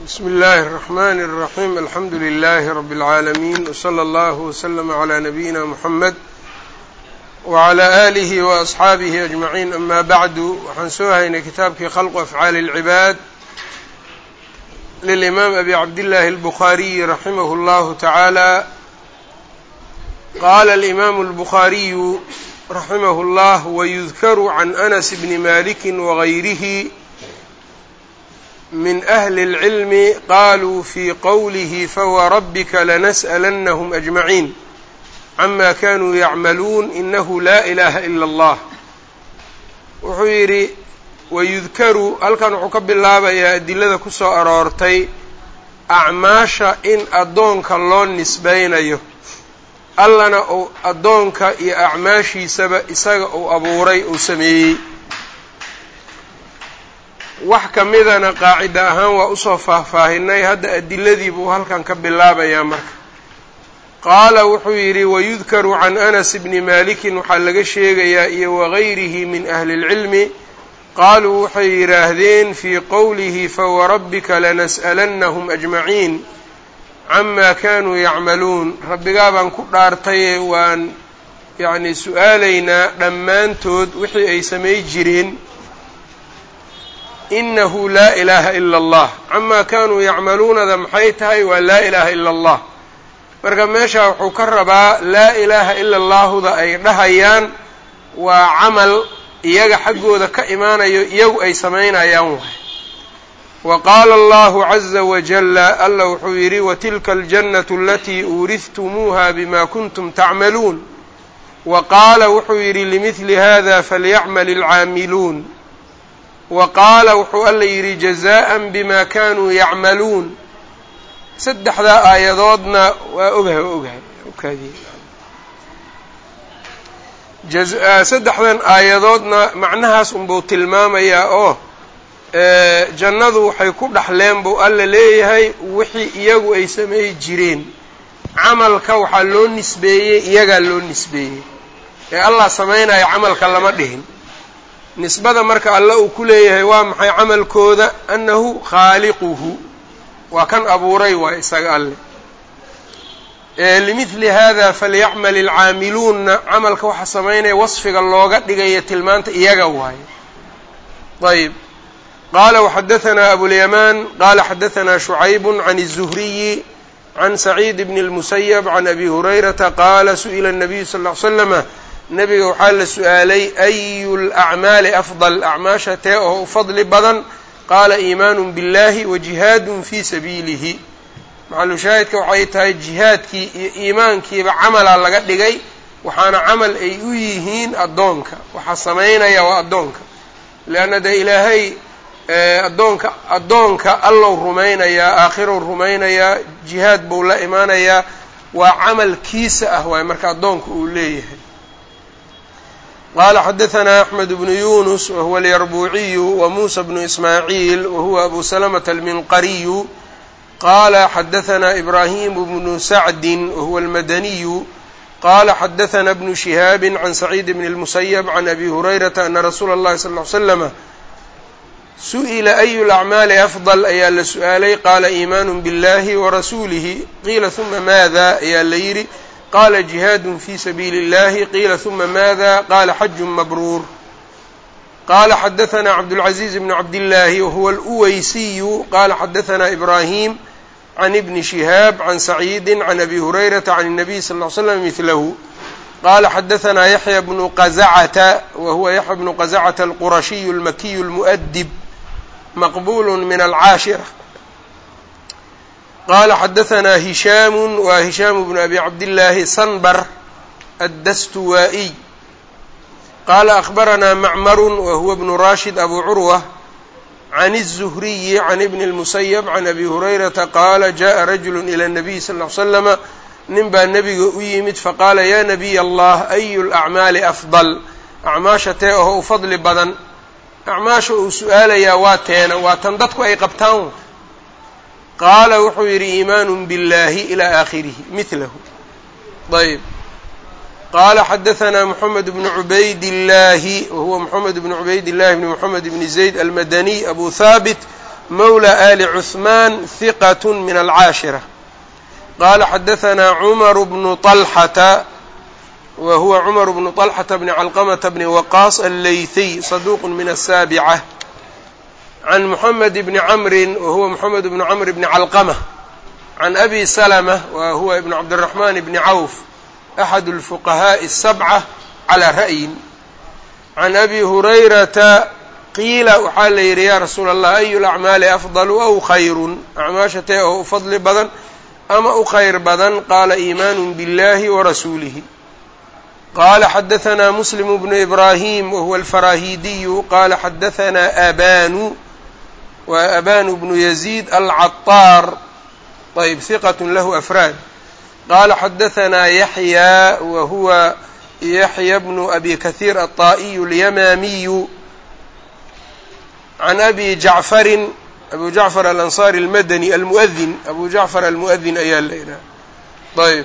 بسم الله الرحمن الرحيم الحمد لله رب العالمين وصلى الله وسلم على نبينا محمد وعلى آله وأصحابه أجمعين أما بعد waxaan soo haynay kitaabkii خلق أفعاal العباad للإمام أبي عبد الله البخاري رحمه الله تعالى قال الإمام البخاري رحمه الله ويذكر عن أنس بن مالك وغيره من أهل العلم قالوا في قوله فوربك لنسألنهم أجمعين عما كانوا يعملون إنه لا إله إلا الله wuxuu yidhi wayudkaru halkan wuxuu ka bilaabayaa adilada ku soo aroortay acmaasha in addoonka loo nisbaynayo allana uu addoonka iyo acmaashiisaba isaga uu abuuray uu sameeyey wax ka midana qaacida ahaan waa usoo faahfaahinay hadda adiladii buu halkan ka bilaabayaa marka qaala wuxuu yidhi wayudkaru can anas bni malikin waxaa laga sheegayaa iyo wagayrihi min ahli اlcilmi qaaluu waxay yidhaahdeen fii qowlihi fawarabbika lanas'alannahum ajmaciin camaa kanuu yacmaluun rabbigaa baan ku dhaartaye waan yacni su-aalaynaa dhammaantood wixii ay samay jireen inahu laa ilaaha ila allah camaa kaanuu yacmaluunada maxay tahay waa laa ilaaha ila allah marka meeshaa wuxuu ka rabaa laa ilaaha ila allaahuda ay dhahayaan waa camal iyaga xaggooda ka imaanayo iyagu ay samaynayaan waay wa qaala allahu caza wajalla alla wuxuu yidhi watilka aljannatu alatii uurihtumuuha bima kuntum tacmaluun wa qaala wuxuu yidhi limidli hada falyacmal ilcaamiluun wa qaala wuxuu alla yidhi jazaa'an bima kanuu yacmaluun saddexdaa aayadoodna waa ogahay saddexdan aayadoodna macnahaas unbuu tilmaamayaa oo jannadu waxay ku dhaxleen buu alla leeyahay wixii iyagu ay sameey jireen camalka waxaa loo nisbeeyey iyagaa loo nisbeeyey ee allah samaynaya camalka lama dhihin nisbada marka alle uu ku leeyahay waa maxay camalkooda annahu khaaliquhu waa kan abuuray waa isaga alle limidli hada falyacmal ilcaamiluunna camalka waxa samaynaya wasfiga looga dhigaya tilmaanta iyaga waaye ayb qaala waxadahanaa abulyamaan qaala xadahanaa shucayb can الzuhriyi can saciid bni اlmusayab can abi hurayrata qaala su'ila الnabiyu sal ll ly slama nebiga waxaa la su-aalay ayu lacmaali afdal acmaasha tee oo u fadli badan qaala iimaanu biاllahi wa jihaadun fii sabiilihi maxalushaahidka waxay tahay jihaadkii iyo iimaankiiba camalaa laga dhigay waxaana camal ay u yihiin addoonka waxaa samaynaya waa addoonka leanna dee ilaahay addoonka allow rumaynayaa aakhirou rumaynayaa jihaad buu la imaanayaa waa camalkiisa ah waay marka addoonka uu leeyahay qala xadaثna أحmed بن yunus whuwa اlyarbuuciyu وmuسى بن ismaaعiil wahuwa abu سلمة الminqariyu qala xadaثna إbrahim بن sacdi wahuwa اlmadaniyu qala xadaثna بن شihaabi can سacيid بn الmusayب can abi hurayrata ana rasuula الlahi صلى اه عl slم suئila أyu الأcmaali afضل ayaa la su-aalay qaala iimaan bاllahi وrasuulihi qiila ثuma maada ayaa la yidhi qala jihaad fi sabiili اllahi qiila ثuma maada qala xaju mabruur qala xadaثna cabdالcaزiiz bn cabdillaahi wahuwa اlأweysiyu qala xadaثna ibrahim can ibni shihaab can saciidi can abi hurayrata can الnabiy sal ly slam midlahu qala xadaثna yaxya bnu qazacata wahuwa yaxya bnu qazacata alqurashiyu اlmakiyu اlmuؤdib maqbul min alcaashira qala xadaثna hishaam wa hishaam bnu abi cabdillaahi sanbar addastuwaa'iy qaala akhbarana macmaru wahuwa bnu rashid abu curwa can الzuhriyi can ibni اlmusayab can abi hurayrata qaala jaءa rajulu ilى الnabiy sal ly slama nin baa nebiga u yimid faqaala ya nabiy allah ayu اlacmaali afdal acmaasha tee oo u fadli badan acmaasha uu su-aalayaa waa teena waa tan dadku ay qabtaan qaala wuxuu yidhi iimaanu biاllahi ilى aakhirihi midlahu ayb qaala xadaثna mxamed bnu cubayd اllahi wahuwa mxamed bnu cubayd اllahi bni mxamed bni zayd almadaniy abu haabit mawlى آli cثman ثiqة min الcaashirة qala xadaثna cmr bnu طلxةa wa huwa cmr bnu طلxةa bni calqmةa bni waqاص الlayثiy صaduq min الsaaبcة can mحamed bni cmri wa huwa mحamed bnu cmr bni calqmة can abi سلمة wa huwa ibn cabdالرaحman bni cawf أxad الfuqahaaءi السبcة calى ra'yin can abi hurayrata qiila waxaa la yidhi yaa rasuula allah ayu lacmaali afdalu aw khayrun acmaasha tee oo u fadli badan ama u khayr badan qaala iimaanu biاllahi warasuulihi qaala xadahanaa muslim bnu ibraahim wahuwa alfaraahidiyu qaala xadahanaa abanu wa abanu bnu yaziid alcaطaar ayb hiqat lahu afraad qaala xadahanaa yaxya wa huwa yaxya bnu abi kahiir aلطaa'iyu اlyamaamiyu can abi jacfarin abu jacfar alanصari almadani almuadin abu jacfar almuadin ayaa la yidhaha ayb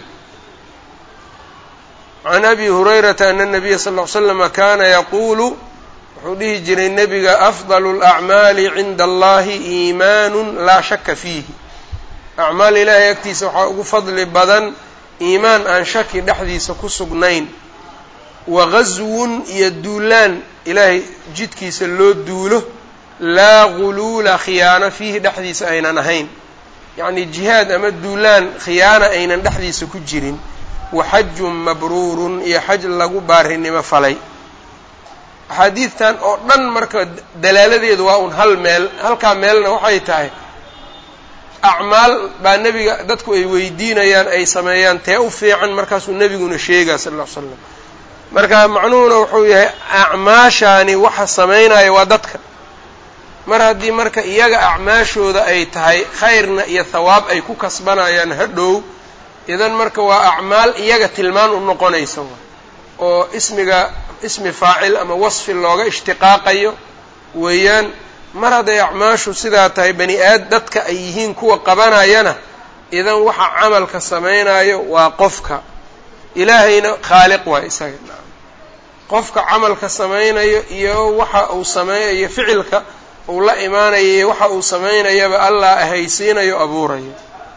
can abi hurayrata ana الnabiya sal ll ly slama kaana yaquulu wuxuu dhihi jiray nebiga afdal اlacmaali cinda allahi iimaanu laa shaka fiihi acmaal ilaahay agtiisa waxaa ugu fadli badan iimaan aan shaki dhexdiisa ku sugnayn wagazwun iyo duulaan ilaahay jidkiisa loo duulo laa guluula khiyaano fiihi dhexdiisa aynan ahayn yacnii jihaad ama duulaan khiyaana aynan dhexdiisa ku jirin waxajun mabruurun iyo xaj lagu baarinimo falay axaadiidtan oo dhan marka dalaaladeedu waa un hal meel halkaa meelna waxay tahay acmaal baa nebiga dadku ay weydiinayaan ay sameeyaan tee u fiican markaasuu nebiguna sheegaa sal ll ly slam marka macnuhuna wuxuu yahay acmaashaani waxa samaynaya waa dadka mar haddii marka iyaga acmaashooda ay tahay khayrna iyo thawaab ay ku kasbanayaan hadhow idan marka waa acmaal iyaga tilmaan u noqonaysa oo ismi faacil ama wasfi looga ishtiqaaqayo weeyaan mar hadday acmaashu sidaa tahay dadka ay yihiin kuwa qabanayana idan waxa camalka samaynayo waa qofka ilaahayna khaaliq waa isaga qofka camalka samaynayo iyo waxa uu sameeyayo ficilka uu la imaanayo iyo waxa uu samaynayaba allah ahaysiinayo abuurayo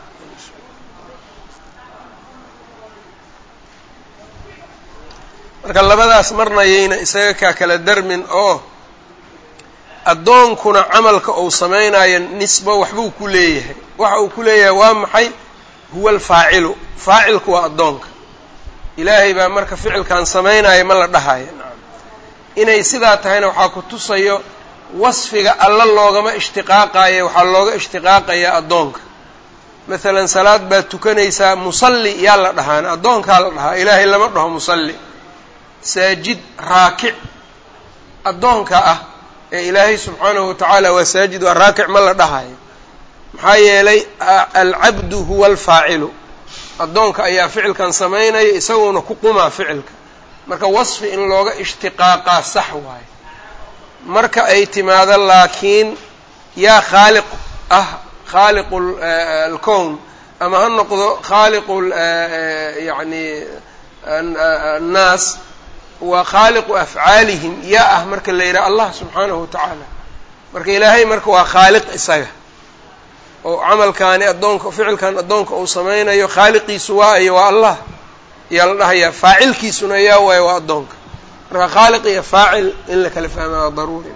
marka labadaas marnayayna isaga kaa kala darmin oo addoonkuna camalka uu samaynayo nisbo waxbuu ku leeyahay waxa uu ku leeyahay waa maxay huwa alfaacilu faacilku waa addoonka ilaahay baa marka ficilkan samaynaya ma la dhahayo inay sidaa tahayna waxaa ku tusayo wasfiga alla loogama ishtiqaaqayo waxaa looga ishtiqaaqayaa addoonka maalan salaad baad tukanaysaa musalli yaa la dhahaana addoonkaa la dhahaa ilaahay lama dhaho musalli saajid raakic addoonka ah ee ilaahay subxaanahu watacaala waa saajid waa raakic ma la dhahayo maxaa yeelay alcabdu huwa alfaacilu addoonka ayaa ficilkan samaynaya isaguona ku qumaa ficilka marka wasfi in looga ishtiqaaqaa sax waayo marka ay timaado laakiin yaa khaaliq ah khaaliqu alkown ama ha noqdo khaaliqu yani annaas wa khaaliqu afcaalihim yaa ah marka la yidhaha allah subxaanahu watacaala marka ilaahay marka waa khaaliq isaga oo camalkaani addoonka ficilkan addoonka uu samaynayo khaaliqiisu waayo waa allah yaa la dhahayaa faacilkiisuna yaa waayo waa addoonka marka khaaliq iyo faacil in la kala fahmaa waa daruuri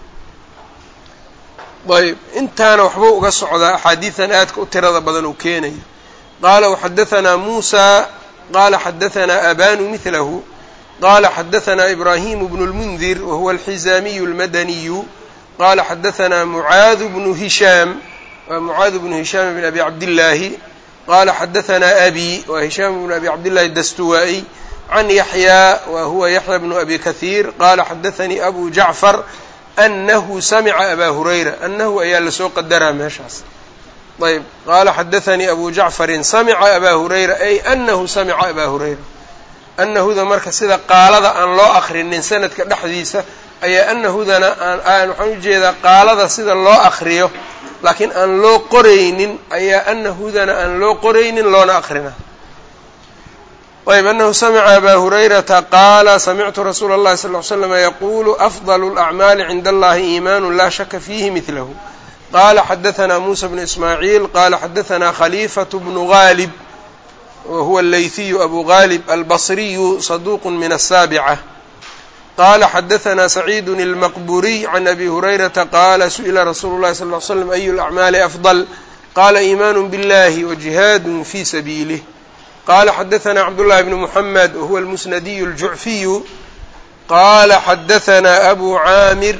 ayb intaana waxbuu uga socdaa axaadiidan aadka u tirada badan uu keenayo qaala waxadahanaa muusa qaala xadahanaa abanu midlahu qaala xadahanaa ibraahimu bnu lmundir wahuwa alxizaamiyu almadaniyu qaala xadahanaa mucaadu bnu hishaam ومعاذ بن هشام بن أبي عبد الله قال حدثنا أبي وهشام بن أبي عبد الله الدستوائي عن يحيى وهو يحيى بن أبي كثير قال حدثني أبو جعفر أنه سمع أبا هريرة أنه أيا لسوق قدرها ماشاس طيب قال حدثني أبو جعفر سمع أبا هريرة أي أنه سمع أبا هريرة أنه ذا مركز سيدا قال ذا أن لا أخر إن سنة كدحديثة أي أنه ذا أن حنجي قال ذا سيدا لا أخريه laakiin aan loo qoraynin ayaa ana hudana aan loo qoraynin loona akrina ayb anahu samica abaa hurayrata qaala samictu rasuula اllahi sal ly slm yaquulu afdal اlأcmaali cinda allahi iimaanu laa shaka fiihi midlahu qala xadaثna muسى بن ismاعيل qala xadaثna khليفة بن غاlب whuwa الlayثiyu أbu غاlب الbصriyu صدوq min الساaبcة qala xadaثna سعيid الmqburiي عن أbي هurayرaةa qala suئla rasuul الlahi صلى اه عل sلم أy الأعmاali أfضل qala إiman bالlahi وجihaad fي sabiilه qala xadaثna cبdاللahi بن محmed whuwa الmusنadiy الjuعfiyu qala xadaثna أbu caamir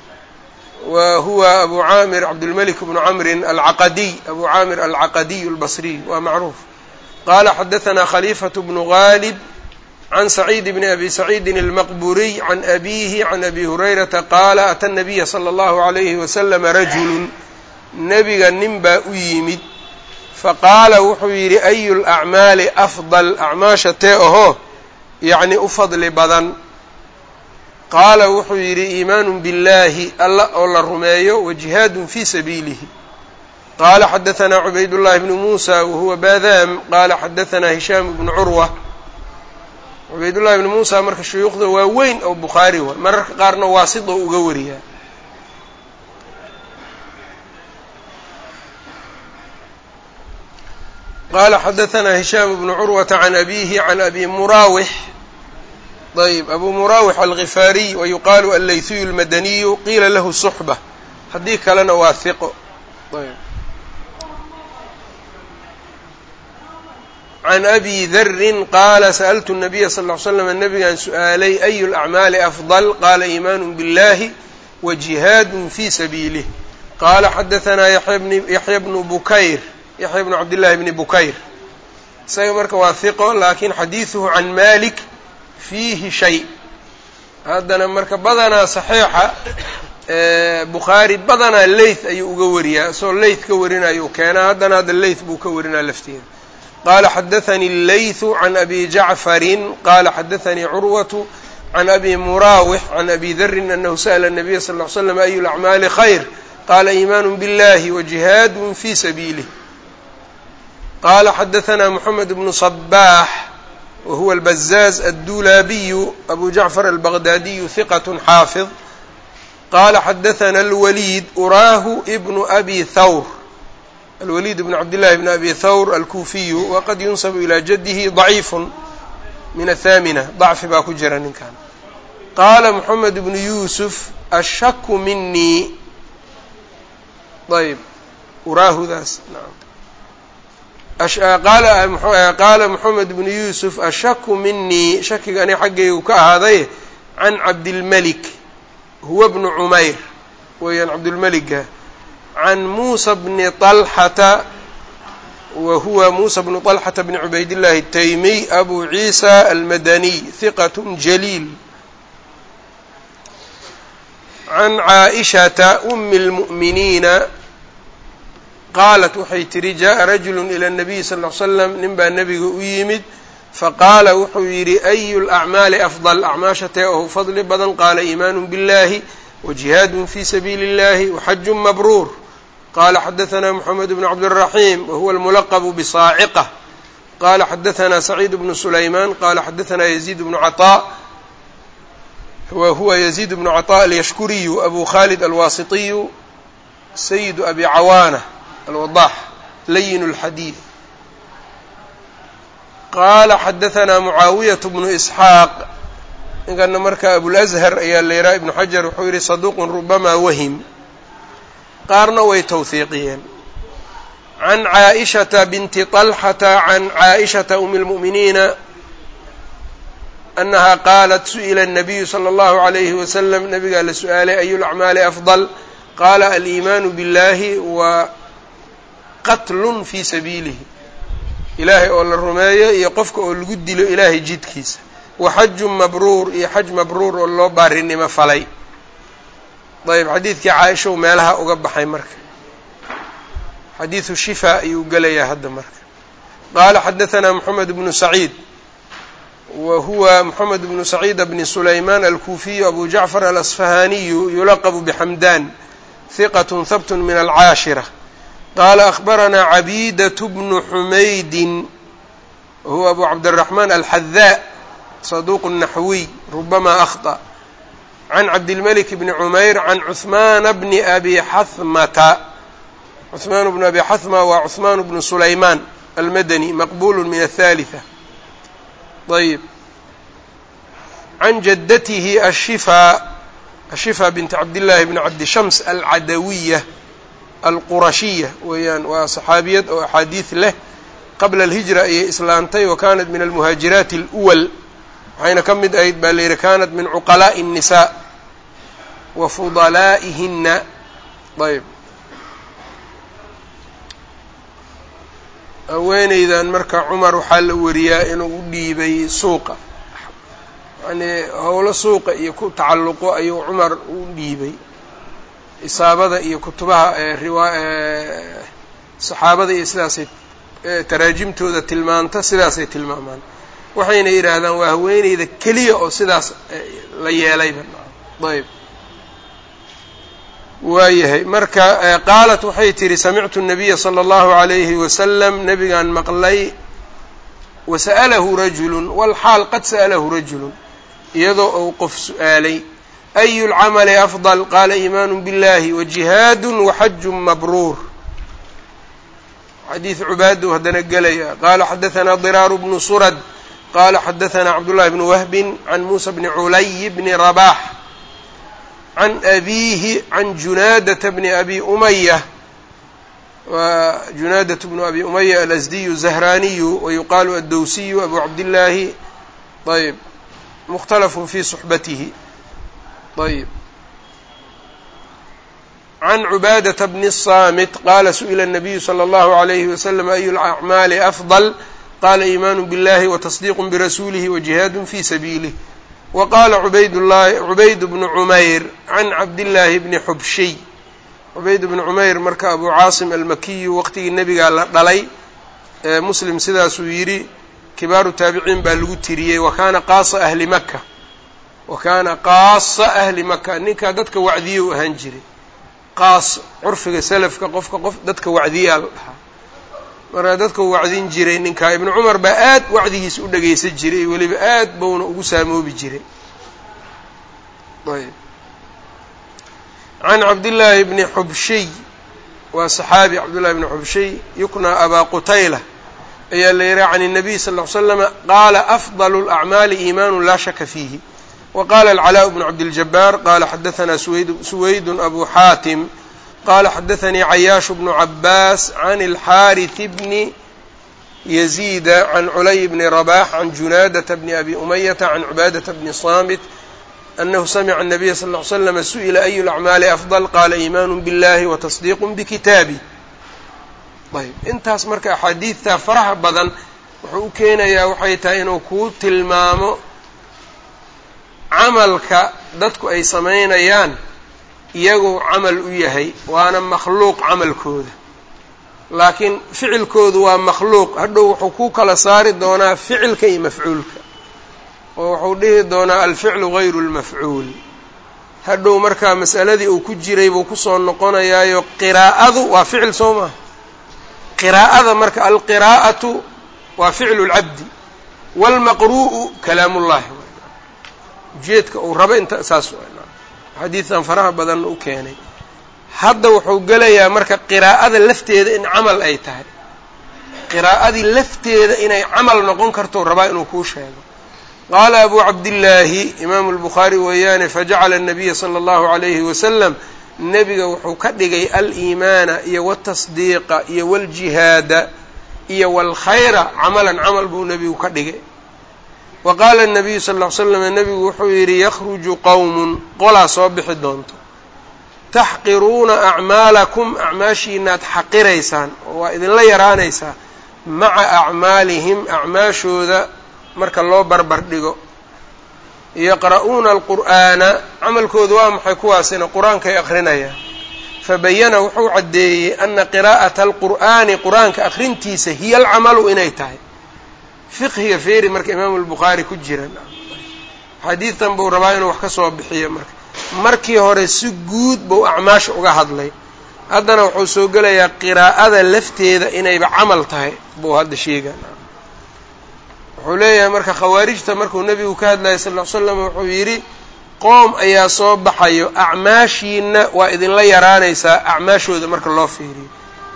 whuwa أbu caamir cabdالmلك بن cmri alcaqadiy أbu caamir alcaqadiy الbصriy waa macruuf qala xadaثna khليفة بن غاlب عن سعيد بن أbي سعيد المqburiي عن أbيه عن أbي هurayرaةa qala أtى النبya slى الlه عlيه وسلم rajul nebiga nin baa u yimid faqaala wuxuu yidhi أy الأعmaali أfضل acmaasha tee ahoo yacni u fadli badan qaala wuxuu yidhi iimaan bالlahi alla oo la rumeeyo وجihaad fي sabiilihi qala xadaثna cubayd الlahi بن muسى whuwa badam qala xadaثna هisham بن curwة cubaydullahi ibni muusa marka shuyuukhda waa weyn oo bukhaari wa mararka qaarna waasit oo uga wariyaa qaala xadaثna hishaam bnu curwata can abihi can abi muraawix ayb abu muraawix algifaariy wayuqaalu allayثiyu اlmadaniyu qiila lahu suxba haddii kalena waa hiqo ayb can abi darin qaala sa'ltu الnabiya sal ll ly slam nabigaan su-aalay ayu اlأcmaali afضل qaala iimaan biاllahi wajihaad fii sabiilih qaala xadaثna yaxya bnu bukayr yaxya bnu cabdillahi bni bukayr isaga marka waa hiqo laakin xadiiثuhu can malik fiihi shay haddana marka badanaa صaxiixa bukhaari badanaa leyth ayuu uga wariyaa isagoo leyth ka warinayo keenaa haddana hadda leyth buu ka warinaa lafteeda qala xadaثnي الlayث عan abi jacfari qala xadaثnii curwaة عan abi murawix عan abi dri أnahu sأla النabiya sal اه ly slam أy الأcmaali khayr qala iimaan bالlahi وجihaad fي sabiilih qala xadaثna mحamed bnu صbaح whuwa الbزاz الdulabiyu abu jacfar الbغdadiyu ثiqة xaafiظ qala xadaثna الwlيd uraahu bnu abi thawr الوليد بن عبد الله بن أبي ثور الكوفي وqad ينسب إلى جده ضعيif min الثامنة ضعfi baa ku jira ninkan qاla محمد بن يوسف الشhك minii ayb uraahudaas qaala محمد بن يوسف الشhك minii shakiga ani xaggaygu ka ahaaday عan cabdالملك huwa بن عmayr weeyaan cabdالmلga can muسى bni طلxata wa huwa muسى bnu طلxata bni cubayd الlahi التaymiy abu ciisa almadaniy ثiqaة jaliil can caaئiشhaةa أmi الmuؤminiina qaalat waxay tihi jaءa rajulu ilى الnabiy sal اه ly slam nin baa nebiga u yimid faqaala wuxuu yidhi أyu الأcmaali afضل acmaasha tee ohu fadli badan qaala iimaan bالlahi وجihaad fي sabiili الlahi وxaj mabruur qala xadaثna mحamed bn cabdالرaحيم whuwa اlmulqb bصاacqة qala xadaثna سacيid bnu سulayman qala xadaثna يزيid bnu caطاء whuwa يزيid bnu caطاء alyashkuriyu abu khalid alwasiطiyu sayid abi cawaanة alwadax layin الxadiiث qala xadaثna mucaawiyaة bnu إsxaaq ninkana marka abulأzhar ayaa la yihaha ibnu xajar wuxuu yihi saduq rubama wahim qaarna way tawhiiqiyeen can caaئiشhaةa binti طلxata can caaئiشhaةa أmi الmuؤminiina أnaha qaalat suئila الnabiyu slى الlahu عalayhi waslm nabigaa la su-aalay أyu الأcmaali afضل qaala aliimaanu biاllahi wa qatl fii sabiilihi ilaahay oo la rumeeyo iyo qofka oo lagu dilo ilaahay jidkiisa waxaju mabruur iyo xaj mabruur oo loo baarinimo falay ayb xadiidkii caaisha u meelaha uga baxay marka xadiidu shifaa ayuu gelayaa hadda marka qaala xadaثna mحamed bnu saciid wa huwa mحamed bnu saciid bni sulayman alkuufiyu abu jacfar alasfahaniyu yulaqbu bxamdan ثiqaة habt min alcaashirة qaala akhbarana cabiidaة bnu xumaydin wahuwa abu cabdالرaحman alxadaa صaduq naxwiy rubama akhطأ can cabdilmلك bni cumayr can cuثmaan bni abi xahmata cثmaan bnu abi xathma waa cثmaan bnu sulaymaan almadani maqbul min الثالثة. ayb can jadatihi ashifaa binti cabdillaahi bni cabdi shams alcadawiya alqurashiya weeyaan, waa saxaabiyad oo axaadiid leh. qabla alhijra ayay islaantay wa kanat min almuhaajiraati اlأwal, waxayna ka mid ahayd baa la yidhi kanat min cuqalaaءi الnisaa wa fudalaa'ihina. ayb haweeneydan marka cumar waxaa la wariyaa inuu u dhiibay suuqa, yani howlo suuqa iyo ku tacalluqo ayuu cumar u dhiibay. isaabada iyo kutubaha saxaabada iyo sidaasay taraajimtooda tilmaanta, sidaasay tilmaamaan. waxayna yidhaahdaan waa haweeneyda keliya oo sidaas la yeelayba. ayb waayahay marka qaalat waxay tihi samictu الnabiya slى الlahu عalayhi wasalam, nabigaan maqlay, wasa'alahu rajulu walxaal qad sa'alahu rajulu, iyadoo uu qof su'aalay ayu اlcamali afضل qaala iimaanu biاllahi wajihaadu waxaju mabruur. xadiid cubaadu haddana gelaya. qaala xadaثna diraaru bnu surad qaala xadaثna cabdullahi bnu wahbin can muusa bni culay bni rabax can abiihi can junaadata bni abi umaya, wa junaadaة bnu abi umaya alasdiyu zahraaniyu wayuqaalu addowsiyu abu cabdillaahi. ayb mukhtalafun fi suxbatihi. ayb can cubaadata bni الصaamit qaala su'ila الnabiyu slى اllahu عalayhi waslm ayu اlacmaali afضل qaala iimaanu biاllahi watasdiiq birasuulihi wajihaadu fi sabiilih. waqaala cubayd bnu cumayr can cabdillaahi bni xubshiy. cubayd bnu cumayr marka abu caasim almakiyu waqtigii nebigaa la dhalay, muslim sidaasuu yidhi, kibaaru taabiciin baa lagu tiriyey. wakaana qaasa ahli maka, wakaana qaasa ahli maka, ninkaa dadka wacdiye u ahaan jiray. qaas curfiga salafka qofka dadka wacdiyaa la dhahaa, markaa dadka u wacdin jiray ninkaa. ibnu cumar baa aad wacdigiisa u dhagaysan jiray, weliba aad buuna ugu saamoobi jiray. ayb can cabdillaahi bni xubshiy, waa saxaabi cabdullahi bni xubshiy yuknaa abaa qutayla ayaa la yihaha can الnabiy sal ll ly slama qaala afضل الأcmaali iimaanu laa shaka fiihi. waqaala alcalaaء bnu cabdiljabaar qaala xadaثna suwayd abu xaatim qaala xadaثanii cayaash bnu cabaas can اlxaariث bni yaziida can culay bni rabax can junaadata bni abi umayata can cubaadata bni saamit anahu samica الnabiya sal ll ly slama su'ila ayu اlacmaali afضل qaala iimaanu biاllahi watasdiiq bikitaabi. ayb intaas marka axaadiidtaa faraha badan wuxuu u keenayaa waxay tahay inuu kuu tilmaamo camalka dadku ay samaynayaan iyaguu camal u yahay, waana makhluuq camalkooda, laakiin ficilkoodu waa makhluuq. hadhow wuxuu ku kala saari doonaa ficilka iyo mafcuulka, oo wuxuu dhihi doonaa alficlu gayru اlmafcuul. hadhow markaa mas'aladii uu ku jiray buu kusoo noqonayaayo qiraa'adu waa ficil soo maha. qiraa'ada marka alqiraa'atu waa ficlu اlcabdi wاlmaqru'u kalaam ullahi. ujeedka uu rabo inta saas xadiidan faraha badan u keenay. hadda wuxuu gelayaa marka qiraa'ada lafteeda in camal ay tahay, qiraa'adii lafteeda inay camal noqon karto rabaa inuu kuu sheego. qaala abu cabdillaahi imaamu اlbukhaari weeyaane fajacala الnabiya salى اllahu عalayhi wasalam, nebiga wuxuu ka dhigay aliimaana iyo wاtasdiiqa iyo wاljihaada iyo wاlkhayra camalan camal buu nebigu ka dhigay. wa qaala الnabiyu sal ll ly slam, nebigu wuxuu yidhi yakhruju qowmun, qolaa soo bixi doonto, taxqiruuna acmaalakum, acmaashiinaad xaqiraysaan oo waa idinla yaraanaysaa, maca acmaalihim, acmaashooda marka loo barbar dhigo. yaqra'uuna alqur'aana, camalkoodu waa maxay kuwaasina? qur-aankay akrinayaan. fabayana wuxuu caddeeyey ana qiraa'ata alqur'aani, qur-aanka akrintiisa hiya alcamalu inay tahay. fiqhiga feeri marka imaamu albukhaari ku jiran xadiidtan buu rabaa inuu wax ka soo bixiyo. markii hore si guud buu acmaasha uga hadlay, haddana wuxuu soo gelayaa qiraa'ada lafteeda inayba camal tahay buu hadda sheegaa. wuxuu leeyahay marka khawaarijta markuu nebigu ka hadlayay sal ll ly slam wuxuu yidhi qoom ayaa soo baxayo acmaashiina waa idinla yaraanaysaa acmaashooda marka loo fiiriyo.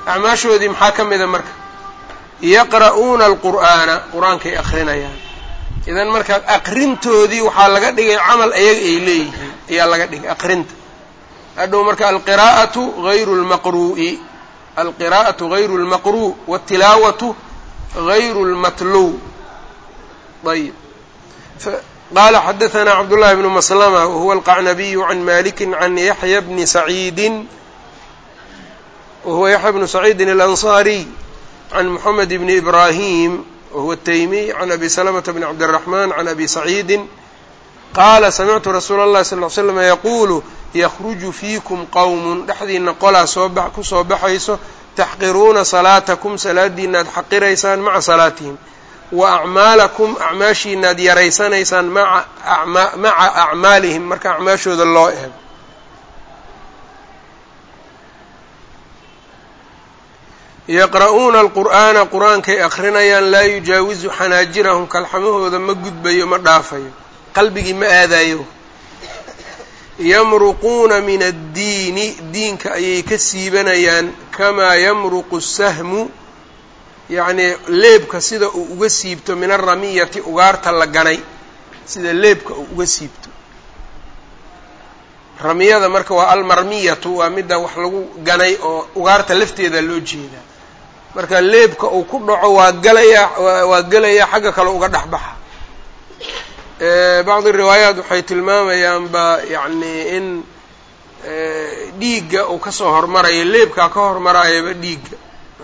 acmaashoodii maxaa ka mida marka yaqra'uuna alqur'aana qur-aankay akrinayaan. idan marka aqrintoodii waxaa laga dhigay camal ayaga ay leeyihiin ayaa laga dhigay aqrinta. hadhow marka alqiraa'atu hayru lmaqru' wاtilaawatu غayru اlmatluw. ayb qala xadaثna cabdالlahi bnu maslma wahuwa alqacnabiyu can maliki can yaxya bni saciidin wahuwa yaxya bnu saciidin alanصariy can moxamed bni ibrahim wahuwa الtaymiy can abi slmةa bni cabdالرaحman can abi saciidi qaala samictu rasuula اllahi sal ly slam yaquulu yakruju fiikum qowm dhexdiina qolaa kusoo baxayso taxqiruuna salaatakum salaadiina ad xaqiraysaan maca salaatihim wa acmaalakum acmaashiina ad yaraysanaysaan maca acmaalihim marka acmaashooda loo eego. yaqra'uuna alqur'aana qur-aankay akrinayaan laa yujaawizu xanaajirahum kalxamahooda ma gudbayo ma dhaafayo qalbigii ma aadayo. yamruquuna min addiini diinka ayay ka siibanayaan kamaa yamruqu sahmu yacnii leebka sida uu uga siibto min alramiyati ugaarta la ganay sida leebka uu uga siibto. ramiyada marka waa almarmiyatu waa midda wax lagu ganay oo ugaarta lafteeda loo jeedaa. marka leebka uu ku dhaco waa gelayaa xagga kale uga dhexbaxa. bacdi riwaayaat waxay tilmaamayaanba yacnii in dhiigga uu kasoo hormarayo leebkaa ka hormarayaba dhiigga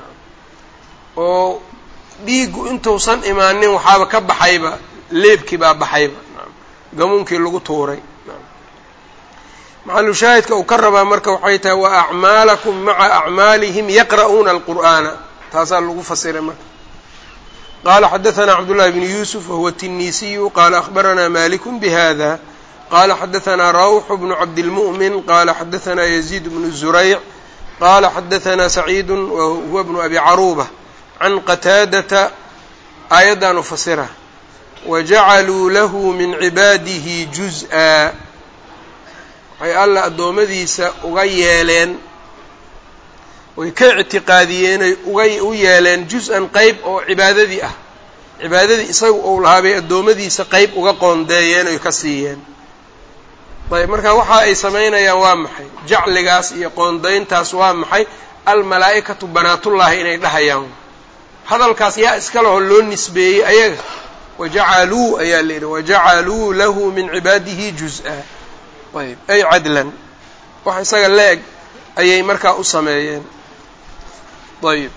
oo dhiiggu intuusan imaanin waxaaba ka baxayba leebkii baa baxayba gamuunkii lagu tuuray. maxalu shaahidka uu ka rabaa marka waxay tahay wa acmaalakum maca acmaalihim yaqra'uuna alqur'aana taasaa lagu fasiray marka. qala xadaثna cabdالlahi bn yusuf wahuwa الtinisiyu qala akhbarana malik bhada qala xadaثna rawx bnu cabdilmu'min qala xadaثna yaزيid bnu zurayc qala xadaثna saciid wahuwa bnu abi caruba can qataadata aayaddan ufasira wajacaluu lahu min cibaadihi juz-a waxay alla addoommadiisa uga yeeleen way ka ictiqaadiyeenay u yeeleen juz-an qeyb oo cibaadadii ah cibaadadii isaga uu lahaabay addoommadiisa qeyb uga qoondeeyeen oy ka siiyeen. ayb marka waxa ay samaynayaan waa maxay jacligaas iyo qoondayntaas waa maxay almalaa'ikatu banaatullaahi inay dhahayaan hadalkaas yaa iska leho loo nisbeeyey ayaga wajacaluu ayaa la yidhi wajacaluu lahu min cibaadihi juz-a ayb ay cadlan wax isaga la-eg ayay markaa u sameeyeen. ayb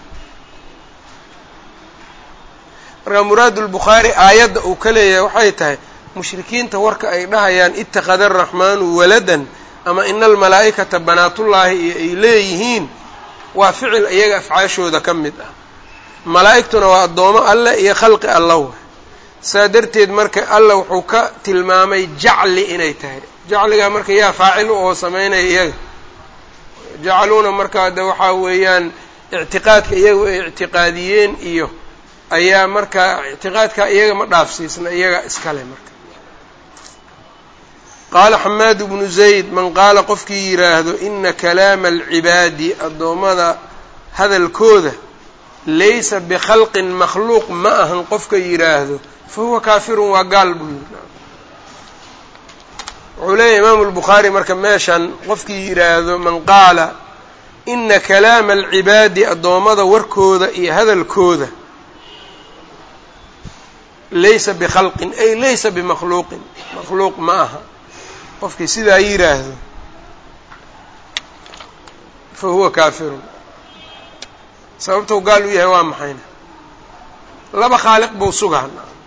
markaa muraad lbukhaari aayadda uu ka leeyahay waxay tahay mushrikiinta warka ay dhahayaan ittakhada araxmaanu waladan ama ina almalaa'ikata banaatullaahi iyo ay leeyihiin waa ficil iyaga afcaashooda ka mid ah. malaa'igtuna waa addoomo alle iyo khalqi alla wa saa darteed marka alla wuxuu ka tilmaamay jacli inay tahay. jacligaa marka yaa faacil oo samaynaya iyaga jacaluuna markaa de waxaa weeyaan ictiqaadka iyaga ay ictiqaadiyeen iyo ayaa markaa ictiqaadka iyaga ma dhaafsiisna iyaga iskale marka. qaala xamaad bnu zayd man qaala qofkii yidhaahdo ina kalaama alcibaadi addoommada hadalkooda laysa bikhalqin makhluuq ma ahan qofka yidhaahdo fa huwa kaafirun waa gaal buu yidhi. wuxuu leeyahy imaamu lbukhaari marka meeshan qofkii yidhaahdo man qaala ina kalaama alcibaadi addoommada warkooda iyo hadalkooda laysa bikhalqin ay laysa bimakhluuqin makhluuq ma aha qofkii sidaa yidhaahdo fa huwa kaafirun. sababtou gaal u yahay waa maxayna laba khaaliq buu sugaa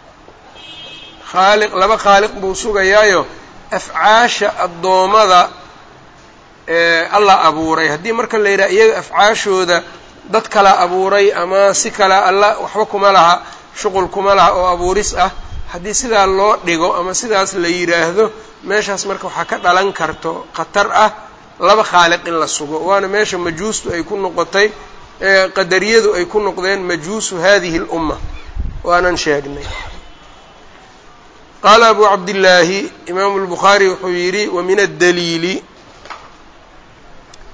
laba khaaliq buu sugayaayo afcaasha addoommada alla abuuray haddii marka la yidhaha iyaga afcaashooda dad kala abuuray ama si kala alla waxba kuma laha shuqul kuma laha oo abuuris ah haddii sidaa loo dhigo ama sidaas la yidhaahdo meeshaas marka waxaa ka dhalan karto khatar ah laba khaaliq in la sugo waana meesha majuustu ay ku noqotay qadariyadu ay ku noqdeen majuusu hadihi اlumma waanan sheegnay. qaala abu cabdillaahi imaamu lbukhaari wuxuu yidhi wa min addaliili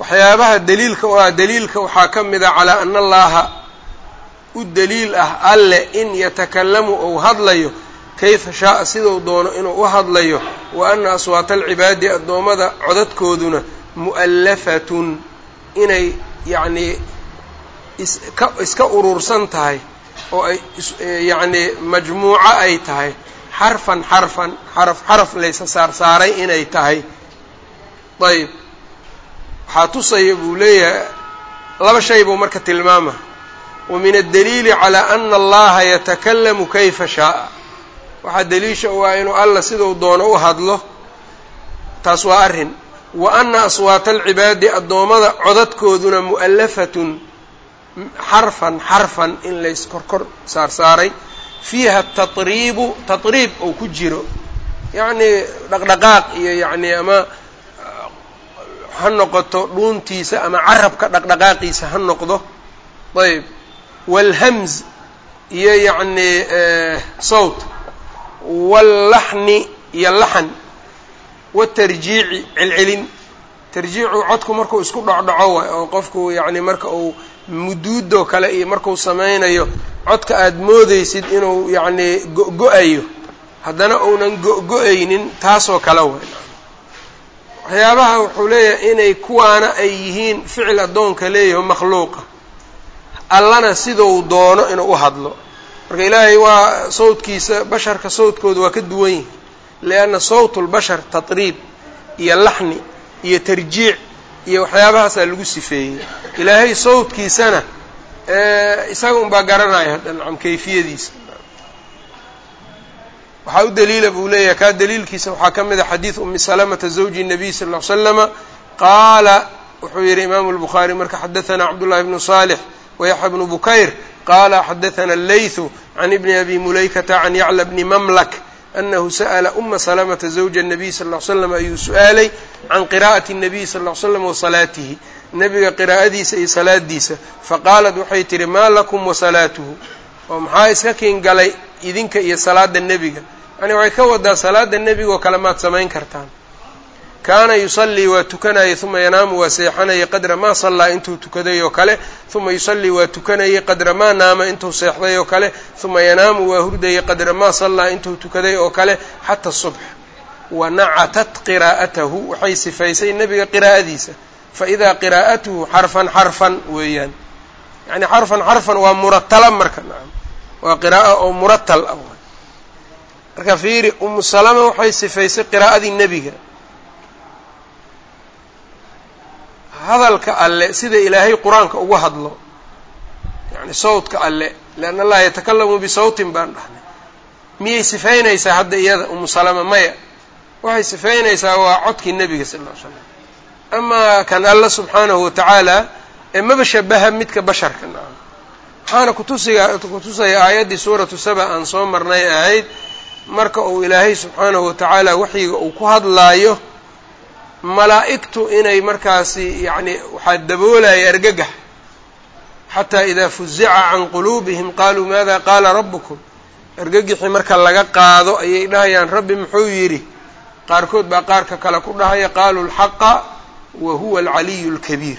waxyaabaha daliilka u ah daliilka waxaa ka mid a calaa ana allaha u daliil ah alle in yatakalamu ou hadlayo kayfa shaaa siduu doono inuu u hadlayo wa ana aswaata alcibaadi addoommada codadkooduna mu'allafatun inay yacnii iska urursan tahay oo ay yacnii majmuuco ay tahay xarfan xarfan xaraf laysa saarsaaray inay tahay. ayb waxaa tusaya buu leeyahay laba shay buu marka tilmaama wa min addaliili calaa ana allaha yatakalamu kayfa shaaa waxaa daliisha u ah inuu alla siduu doono u hadlo taas waa arrin wa ana aswaata alcibaadi addoommada codadkooduna mu'allafatun xarfan xarfan in lays korkor saarsaaray fiiha tatriibu tatriib ou ku jiro yacnii dhaqdhaqaaq iyo yacnii ama ha noqoto dhuuntiisa ama carabka dhaqdhaqaaqiisa ha noqdo. ayb waalhamz iyo yacnii sawt wallaxni iyo laxan watarjiici celcelin tarjiicu codku markuu isku dhocdhaco waay oo qofku yacni marka uu muduudoo kale iyo markuu samaynayo codka aada moodaysid inuu yacnii go-go-ayo haddana uunan go-go-aynin taasoo kale waay. waxyaabaha wuxuu leeyahay inay kuwaana ay yihiin ficil addoonka leeyaho makhluuqa allana siduu doono inuu u hadlo marka ilaahay waa sawdkiisa basharka sawdkooda waa ka duwan yihi lianna sawtu lbashar tatriib iyo laxni iyo tarjiic iyo waxyaabahaasaa lagu sifeeyey ilaahay sawdkiisana isaga unbaa garanaya hadda nacam kayfiyadiisa. waxaa u daliila buu leeyahay kaa daliilkiisa waxaa ka mid a xadiid umi salamata zawji الnabiy sal ll ly slama qaala wuxuu yihi imaamu الbukhaari marka xadaثana cabdullahi bnu صaalix wayaxya bnu bukayr qaala xadaثana اleyثu can ibni abi mulaykata can yacla bni mamlak anahu sa'la uma salamata zawja الnabiy sal ll slam ayuu su-aalay can qira'ati الnabiy sal ll slam wa salaatihi nebiga qiraa'adiisa iyo salaadiisa faqaalat waxay tihi maa lakum wa salaatuhu oo maxaa iska kiin galay idinka iyo salaada nebiga yani waxay ka wadaa salaada nebiga oo kale maad samayn kartaan. kaana yusallii waa tukanayay uma yanaamu waa seexanayay qadra maa sallaa intuu tukaday oo kale uma yusallii waa tukanayay qadra maa naama intuu seexday oo kale uma yanaamu waa hurdayay qadra maa sallaa intuu tukaday oo kale xata subx wanacatat qiraa'atahu waxay sifaysay nebiga qiraa'adiisa faidaa qiraa'atuhu xarfan xarfan weeyaan yani xarfan xarfan waa muratala marka nacam waa qiraa'o oo muratal ah marka fiiri umu salama waxay sifaysay qiraa'adii nebiga hadalka alle sida ilaahay qur-aanka ugu hadlo yani sawdka alle lianna allaha yatakalamu bisawtin baan dhahnay miyay sifaynaysaa hadda iyada umu salama maya waxay sifaynaysaa waa codkii nebiga sal ll ly slam amaa kan alla subxaanahu watacaala ee maba shabaha midka basharka naca waxaana kutusaya aayaddii suuratu saba aan soo marnay ahayd marka uu ilaahay subxaanahu watacaala waxyiga uu ku hadlaayo malaa'igtu inay markaasi yacni waxaa daboolaya argagax xataa idaa fuzica can quluubihim qaaluu maada qaala rabbukum argagixii marka laga qaado ayay dhahayaan rabbi muxuu yidhi qaarkood baa qaarka kale ku dhahaya qaaluu alxaqa wa huwa alcaliyu alkabiir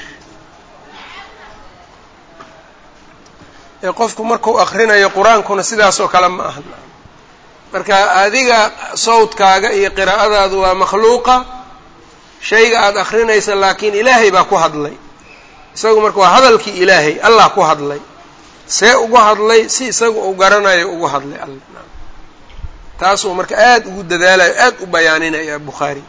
ee qofku markuu akrinayo qur-aankuna sidaasoo kale ma aha marka adiga sawdkaaga iyo qiraa'adaadu waa makhluuqa shayga aada akrinaysa laakiin ilaahay baa ku hadlay isagu marka waa hadalkii ilaahay allah ku hadlay see ugu hadlay si isagu uu garanayo ugu hadlay alla taasuu marka aada ugu dadaalayo aada u bayaaninaya bukhaari.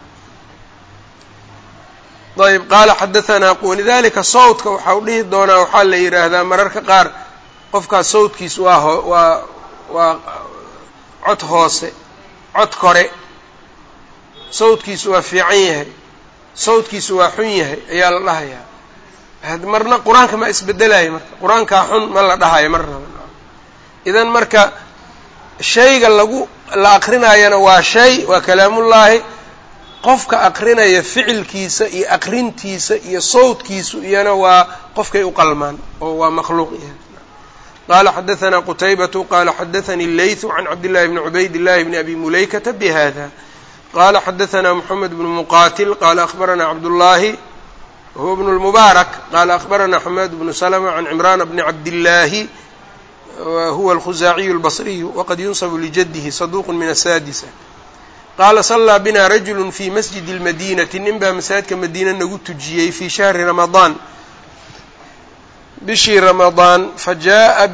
ayb qaala xadahanaa walidalika sawdka waxau dhihi doonaa waxaa la yidhaahdaa mararka qaar qofkaas sawdkiis waa cod hoose cod kore sawdkiisu waa fiican yahay sawdkiisu waa xun yahay ayaa la dhahayaa marna qur-aanka ma isbedelayo marka qur-aankaa xun ma la dhahayo marnaba idan marka shayga la aqrinayana waa shay waa kalaamullaahi qofka aqrinaya ficilkiisa iyo aqrintiisa iyo sawdkiisu iyana waa qofkay u qalmaan oo waa makhluuq yahay. qala xadaثna qtaybة qala xadaثnي الlayث can cabdالlahi bni cubayd الlahi bni abi mulaykata bhada qala xadaثna mحamed bn mqatil qala akhbarana cabdالlahi وهو بن المبارك قال أخبرنا حماد بن سلمة عن عمران بن عبد الله وهو الخزاعي البصري وقد ينصب لجده صدوق من السادسة qaala صلىa bna rajul fي masjid الmadinati nin baa masaajidka madiina nagu tujiyey fii shahri ramadaan bishii ramadaan fajaءa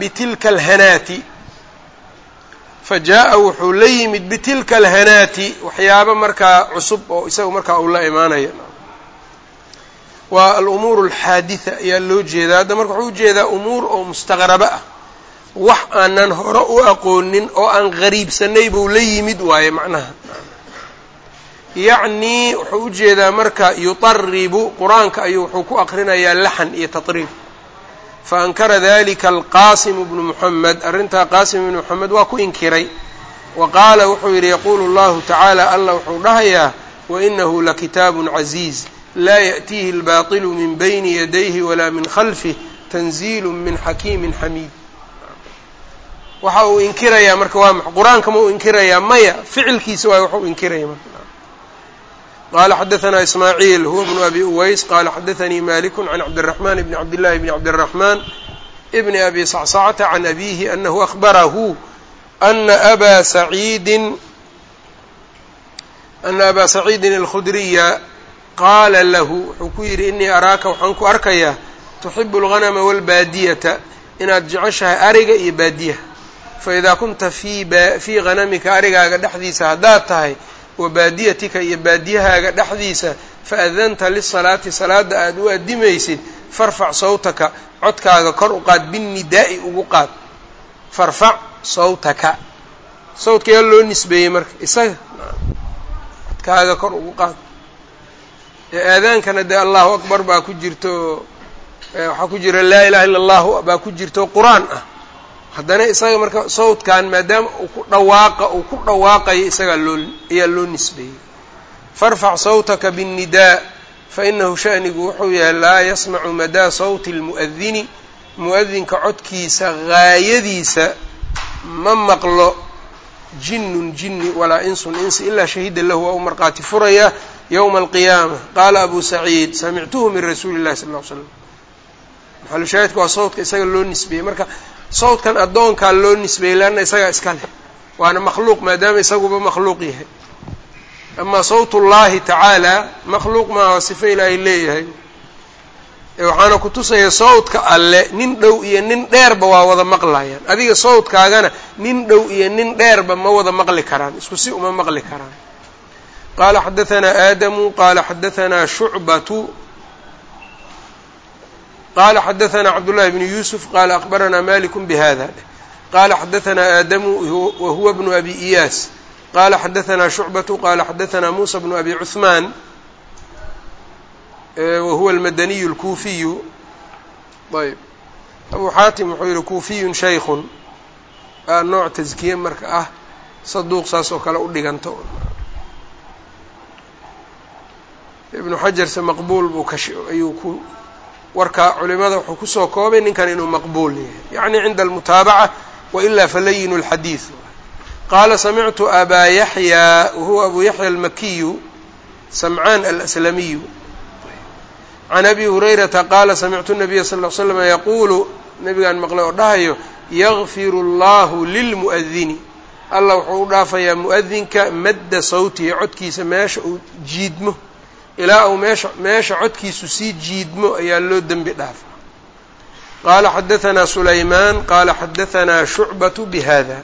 wuxuu la yimid bitilka alhanaati waxyaabo markaa cusub oo isaga markaa uu la imaanaya waa alumuur alxaaditha ayaa loo jeedaa hadda marka wuxuu ujeedaa umuur oo mustaqrabo ah wax aanan hore u aqoonin oo aan qariibsanay buu la yimid waaye macnaha yacnii wuxuu ujeedaa marka yutaribu qur-aanka ayuu wuxuu ku aqrinayaa laxan iyo tatriib faankara dalika alqaasim bnu muxamed arrintaa qaasim ibnu moxamed waa ku inkiray wa qaala wuxuu yidhi yaquulu allahu tacaala allah wuxuu dhahayaa wainahu lakitaabun casiiz laa yaأtiihi اlbaطilu min bayni yadayhi walaa min khalfih tanziilu min xakiimin xamiid waxa uu inkirayaa marka waa qur-aanka ma uu inkirayaa maya ficilkiisa waay waxu inkiraya marka qala xadaثna ismaaعiil huwa bnu abi uways qala xadaثanii maliku can cabdالرaحman bni cabdillahi bni cabdالرaحman bni abi sacصacta can abihi anahu ahbarahu ana aba saciidin اlkhudriya qaala lahu wuxuu ku yidhi inii araaka waxaan ku arkayaa tuxibu اlغanma wاlbaadiyata inaad jeceshahay ariga iyo baadiyaha faidaa kunta fii ghanamika arigaaga dhexdiisa haddaad tahay wa baadiyatika iyo baadiyahaaga dhexdiisa faadanta lisalaati salaada aada u adimaysid farfac sawtaka codkaaga kor u qaad binnidaa'i ugu qaad farfac sawtaka sawdka yaa loo nisbeeyey marka isaga codkaaga kor ugu qaad aadaankana dee allahu akbar baa ku jirto waxaa ku jira laa ilaha illa allahu baa ku jirto qur-aan ah haddana isaga marka sawdkan maadaama uu ku dhawaaqayo isagaa ayaa loo nisbeeyey farfac sawtaka biاnnidaa fainahu sha'nigu wuxuu yahay laa yasmacu madaa sawti اlmu'adini mu'adinka codkiisa gaayadiisa ma maqlo jinnun jinni walaa insun insi ilaa shahida lahu waa u marqaati furaya yowma alqiyaama qaala abu saciid samictuhu min rasuuli اllahi sal ll ly slam maxalushaahidka waa sawdka isaga loo nisbeeyey marka sawdkan addoonkaa loo nisbeeyey leanna isagaa iska leh waana makhluuq maadaama isaguba makhluuq yahay amaa sawt ullaahi tacaala makhluuq maaha sifo ilaahay leeyahay waxaana ku tusaya sawdka alle nin dhow iyo nin dheerba waa wada maqlayaan adiga sawdkaagana nin dhow iyo nin dheerba ma wada maqli karaan isku si uma maqli karaan qaala xadaثanaa aadamu qaala xadaثanaa shucbatu qala xadaثna cabdالlahi bn yusuf qala akbarana malik bhada qala xadaثna aadamu wahuwa bnu abi iyaas qala xadaثna shucbatu qala xadaثna musa bnu abi cuثman wahuwa almadaniy اlkufiyu ayb abu xaatim wuxuu yihi kufiyun shaykun nooc taskiye marka ah saduuq saas oo kale u dhiganto ibnu xajarse maqbuul buu ayuu ku warka culimada wuxuu kusoo koobay ninkan inuu maqbuul yahay yacni cinda almutaabaca wailaa falayinu اlxadiid qaala samictu abaa yaxya wahuwa abu yaxya almakiyu samcaan alaslamiyu can abi hurayrata qaala samictu nabiya sal ll slam yaquulu nabigaan maqlay oo dhahayo yakfiru اllahu lilmu'adini allah wuxuu u dhaafayaa mu'adinka madda sawtihi codkiisa meesha uu jiidmo ilaa uu meesha codkiisu sii jiidmo ayaa loo dembi dhaafa qaala xadaثanaa sulaymaan qaala xadaثanaa shucbaةu bihada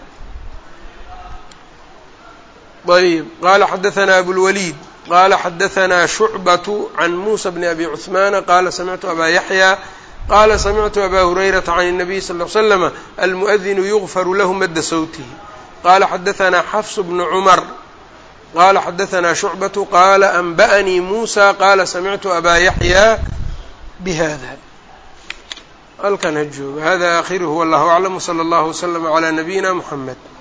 ayb qaala xadaثanaa abulwaliid qaala xadaثanaa shucbaةu can muusa bni abi cuثmaana qaala samictu abaa yaxya qaala samictu abaa hurayrata can الnabiy sal ll slama almuؤdinu yugfaru lahu madda sawtihi qaala xadaثanaa xafs bnu cumar qala xadaثna shucbaةu qala anba'anii musa qaala samictu abaa yaxya bihada halkan ha jooga hada akhiruhu wallahu aclam wslى اllahu wslm عlى nabiyina mxamed